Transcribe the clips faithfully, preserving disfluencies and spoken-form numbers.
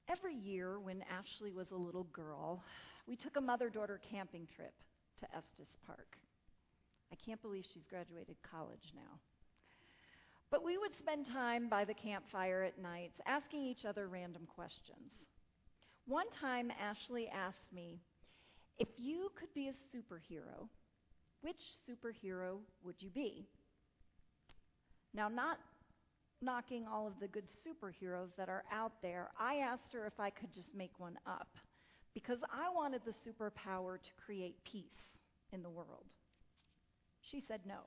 Every year when Ashley was a little girl, we took a mother-daughter camping trip to Estes Park. I can't believe she's graduated college now. But we would spend time by the campfire at nights asking each other random questions. One time, Ashley asked me, if you could be a superhero, which superhero would you be? Now, not knocking all of the good superheroes that are out there, I asked her if I could just make one up, because I wanted the superpower to create peace in the world. She said no.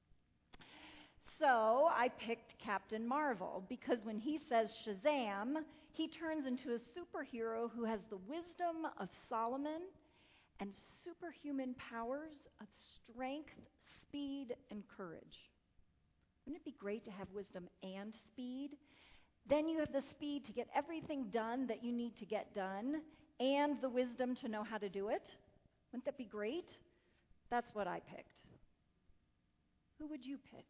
So I picked Captain Marvel, because when he says Shazam, he turns into a superhero who has the wisdom of Solomon and superhuman powers of strength, speed, and courage. Wouldn't it be great to have wisdom and speed? Then you have the speed to get everything done that you need to get done, and the wisdom to know how to do it. Wouldn't that be great? That's what I picked. Who would you pick?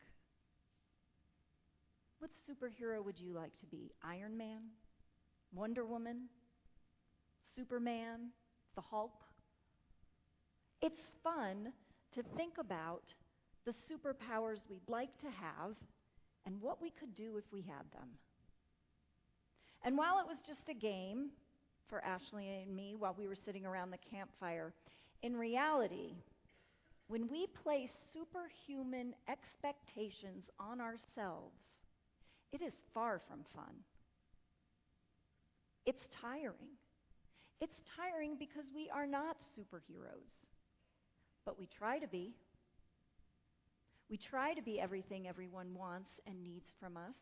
What superhero would you like to be? Iron Man? Wonder Woman? Superman? The Hulk? It's fun to think about the superpowers we'd like to have and what we could do if we had them. And while it was just a game for Ashley and me while we were sitting around the campfire, in reality, when we place superhuman expectations on ourselves, it is far from fun. It's tiring. It's tiring because we are not superheroes, but we try to be. We try to be everything everyone wants and needs from us.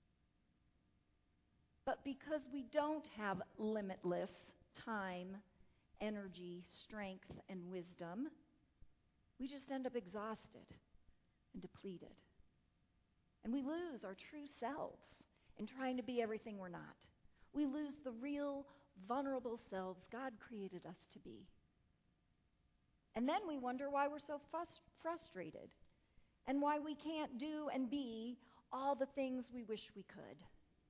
But because we don't have limitless time, energy, strength, and wisdom, we just end up exhausted and depleted. And we lose our true selves in trying to be everything we're not. We lose the real, vulnerable selves God created us to be. And then we wonder why we're so frust- frustrated. And why we can't do and be all the things we wish we could.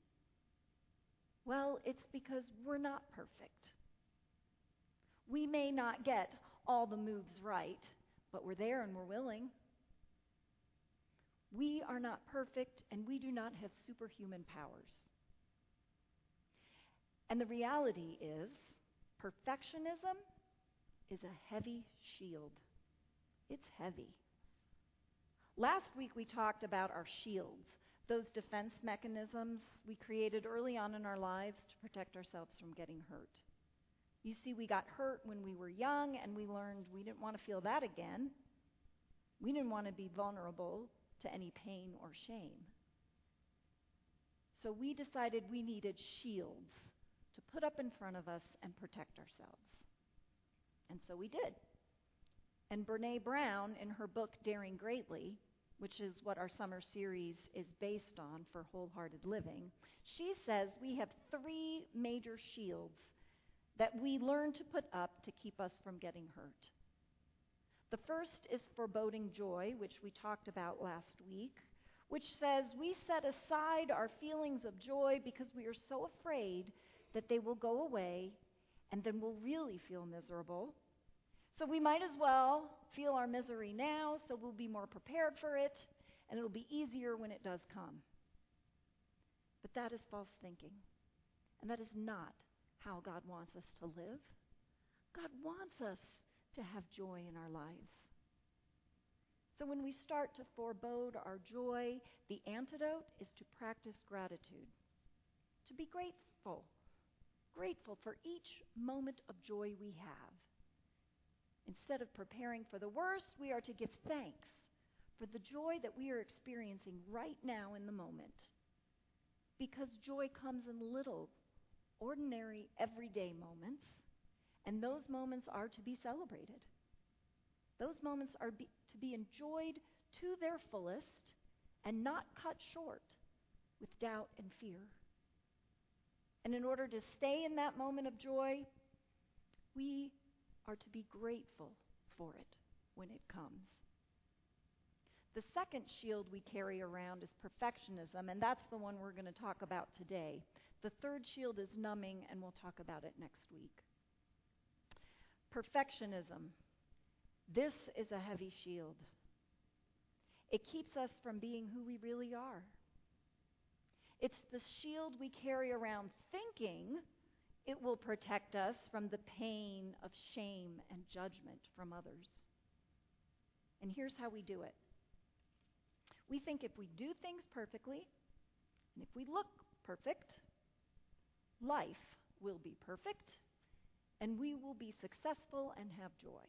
Well, it's because we're not perfect. We may not get all the moves right, but we're there and we're willing. We are not perfect, and we do not have superhuman powers. And the reality is, perfectionism is a heavy shield. It's heavy. Last week we talked about our shields, those defense mechanisms we created early on in our lives to protect ourselves from getting hurt. You see, we got hurt when we were young, and we learned we didn't want to feel that again. We didn't want to be vulnerable to any pain or shame. So we decided we needed shields to put up in front of us and protect ourselves. And so we did. And Brené Brown, in her book Daring Greatly, which is what our summer series is based on for wholehearted living, she says we have three major shields that we learn to put up to keep us from getting hurt. The first is foreboding joy, which we talked about last week, which says we set aside our feelings of joy because we are so afraid that they will go away, and then we'll really feel miserable. So we might as well feel our misery now, so we'll be more prepared for it, and it'll be easier when it does come. But that is false thinking, and that is not how God wants us to live. God wants us to have joy in our lives. So when we start to forebode our joy, the antidote is to practice gratitude, to be grateful, grateful for each moment of joy we have. Instead of preparing for the worst, we are to give thanks for the joy that we are experiencing right now in the moment. Because joy comes in little, ordinary, everyday moments, and those moments are to be celebrated. Those moments are be, to be enjoyed to their fullest and not cut short with doubt and fear. And in order to stay in that moment of joy, we are to be grateful for it when it comes. The second shield we carry around is perfectionism, and that's the one we're going to talk about today. The third shield is numbing, and we'll talk about it next week. Perfectionism. This is a heavy shield. It keeps us from being who we really are. It's the shield we carry around thinking it will protect us from the pain of shame and judgment from others. And here's how we do it. We think if we do things perfectly, and if we look perfect, life will be perfect, and we will be successful and have joy.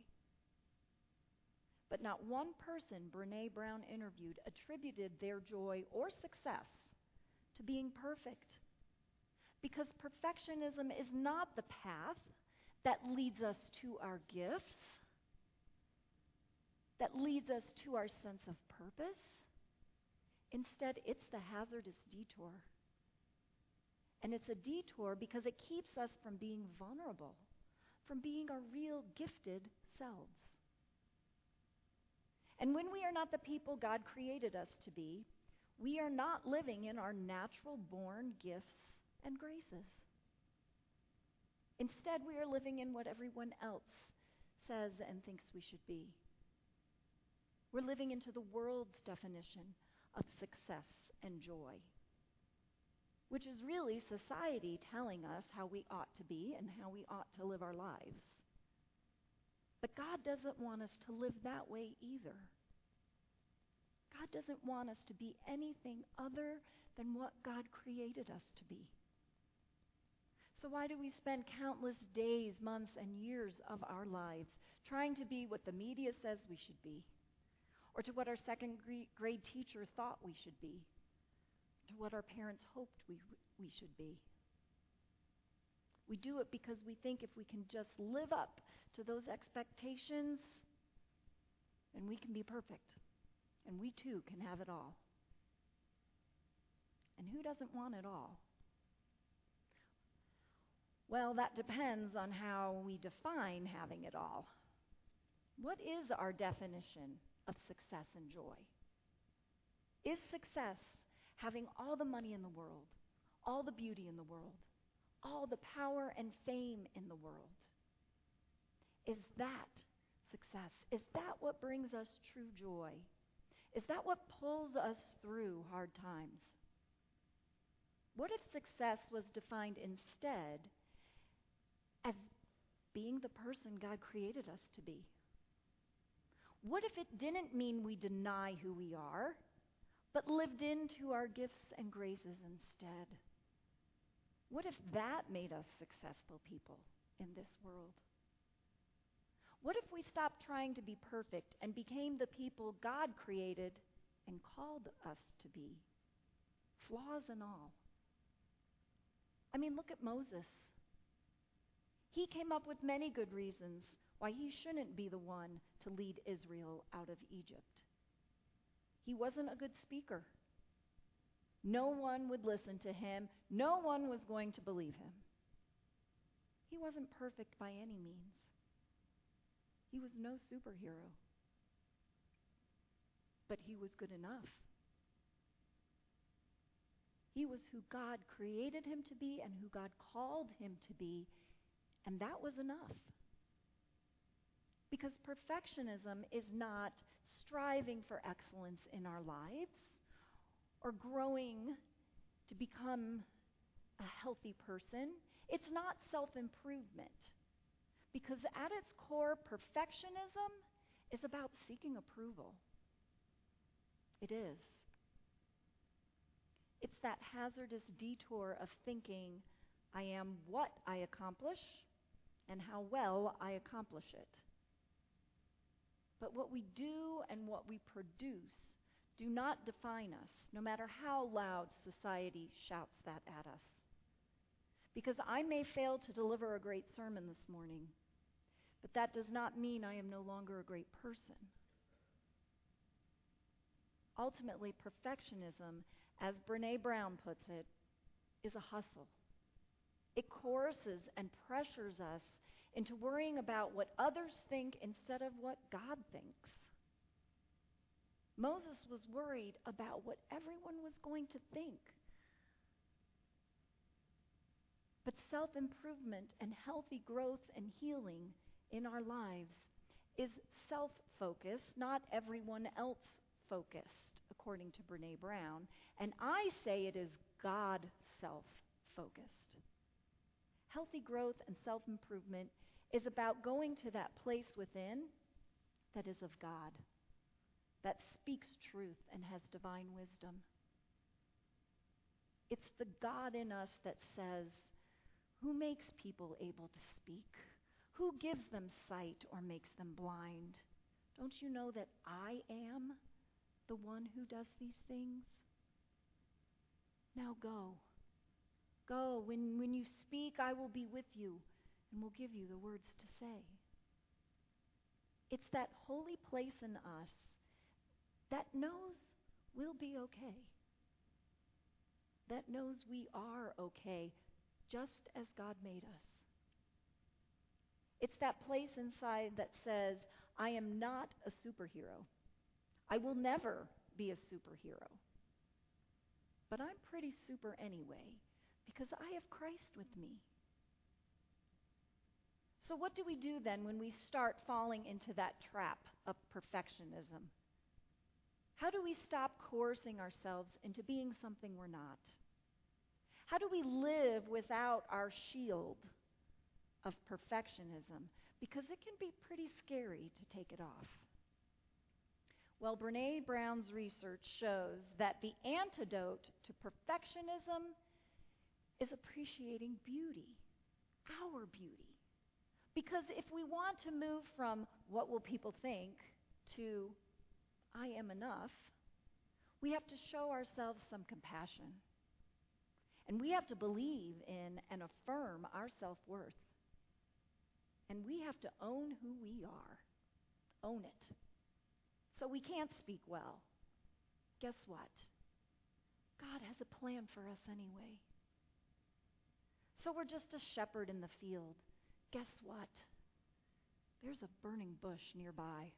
But not one person Brene Brown interviewed attributed their joy or success to being perfect. Because perfectionism is not the path that leads us to our gifts, that leads us to our sense of purpose. Instead, it's the hazardous detour. And it's a detour because it keeps us from being vulnerable, from being our real gifted selves. And when we are not the people God created us to be, we are not living in our natural-born gifts and graces. Instead, we are living in what everyone else says and thinks we should be. We're living into the world's definition of success and joy, which is really society telling us how we ought to be and how we ought to live our lives. But God doesn't want us to live that way either. God doesn't want us to be anything other than what God created us to be. So why do we spend countless days, months, and years of our lives trying to be what the media says we should be, or to what our second grade teacher thought we should be, to what our parents hoped we, we should be? We do it because we think if we can just live up to those expectations, then we can be perfect. And we too can have it all. And who doesn't want it all? Well, that depends on how we define having it all. What is our definition of success and joy? Is success having all the money in the world, all the beauty in the world, all the power and fame in the world? Is that success? Is that what brings us true joy? Is that what pulls us through hard times? What if success was defined instead as being the person God created us to be? What if it didn't mean we deny who we are, but lived into our gifts and graces instead? What if that made us successful people in this world? What if we stopped trying to be perfect and became the people God created and called us to be, flaws and all? I mean, look at Moses. He came up with many good reasons why he shouldn't be the one to lead Israel out of Egypt. He wasn't a good speaker. No one would listen to him. No one was going to believe him. He wasn't perfect by any means. He was no superhero. But he was good enough. He was who God created him to be and who God called him to be, and that was enough. Because perfectionism is not striving for excellence in our lives or growing to become a healthy person. It's not self-improvement. Because at its core, perfectionism is about seeking approval. It is. It's that hazardous detour of thinking, I am what I accomplish and how well I accomplish it. But what we do and what we produce do not define us, no matter how loud society shouts that at us. Because I may fail to deliver a great sermon this morning, but that does not mean I am no longer a great person. Ultimately, perfectionism, as Brene Brown puts it, is a hustle. It coerces and pressures us into worrying about what others think instead of what God thinks. Moses was worried about what everyone was going to think. But self-improvement and healthy growth and healing in our lives is self-focused, not everyone else focused, according to Brene Brown. And I say it is God self-focused. Healthy growth and self-improvement is about going to that place within that is of God, that speaks truth and has divine wisdom. It's the God in us that says, who makes people able to speak? Who gives them sight or makes them blind? Don't you know that I am the one who does these things? Now go. Go. When, when you speak, I will be with you and will give you the words to say. It's that holy place in us that knows we'll be okay. That knows we are okay, just as God made us. It's that place inside that says, I am not a superhero. I will never be a superhero. But I'm pretty super anyway, because I have Christ with me. So what do we do then when we start falling into that trap of perfectionism? How do we stop coercing ourselves into being something we're not? How do we live without our shield of perfectionism? Because it can be pretty scary to take it off. Well, Brene Brown's research shows that the antidote to perfectionism is appreciating beauty, our beauty. Because if we want to move from what will people think to I am enough, we have to show ourselves some compassion. And we have to believe in and affirm our self-worth. And we have to own who we are. Own it. So we can't speak well. Guess what? God has a plan for us anyway. So we're just a shepherd in the field. Guess what? There's a burning bush nearby.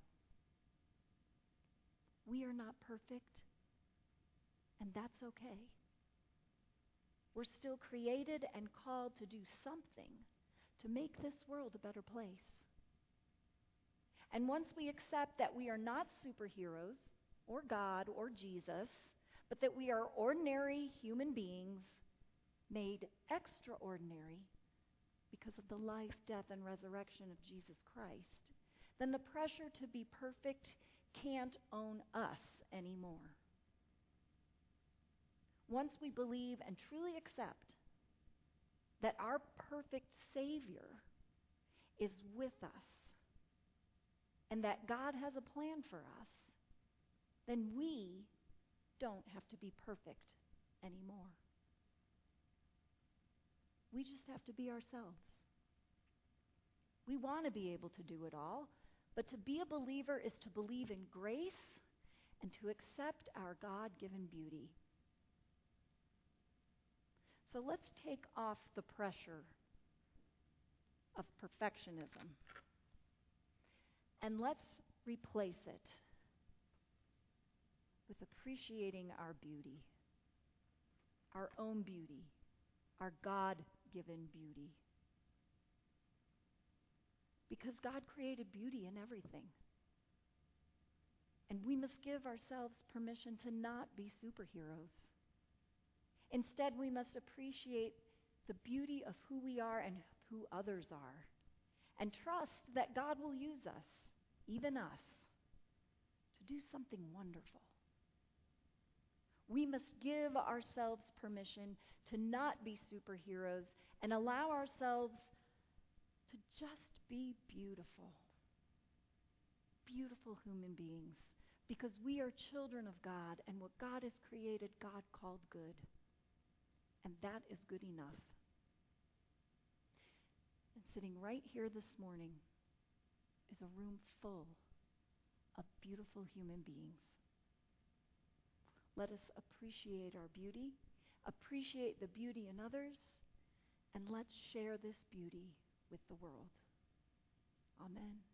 We are not perfect, and that's okay. We're still created and called to do something to make this world a better place. And once we accept that we are not superheroes, or God, or Jesus, but that we are ordinary human beings made extraordinary because of the life, death, and resurrection of Jesus Christ, then the pressure to be perfect can't own us anymore. Once we believe and truly accept that our perfect Savior is with us and that God has a plan for us, then we don't have to be perfect anymore. We just have to be ourselves. We want to be able to do it all, but to be a believer is to believe in grace and to accept our God-given beauty. So let's take off the pressure of perfectionism and let's replace it with appreciating our beauty, our own beauty, our God-given beauty. Because God created beauty in everything. And we must give ourselves permission to not be superheroes. Instead, we must appreciate the beauty of who we are and who others are, and trust that God will use us, even us, to do something wonderful. We must give ourselves permission to not be superheroes and allow ourselves to just be beautiful. Beautiful human beings. Because we are children of God, and what God has created, God called good. And that is good enough. And sitting right here this morning is a room full of beautiful human beings. Let us appreciate our beauty, appreciate the beauty in others, and let's share this beauty with the world. Amen.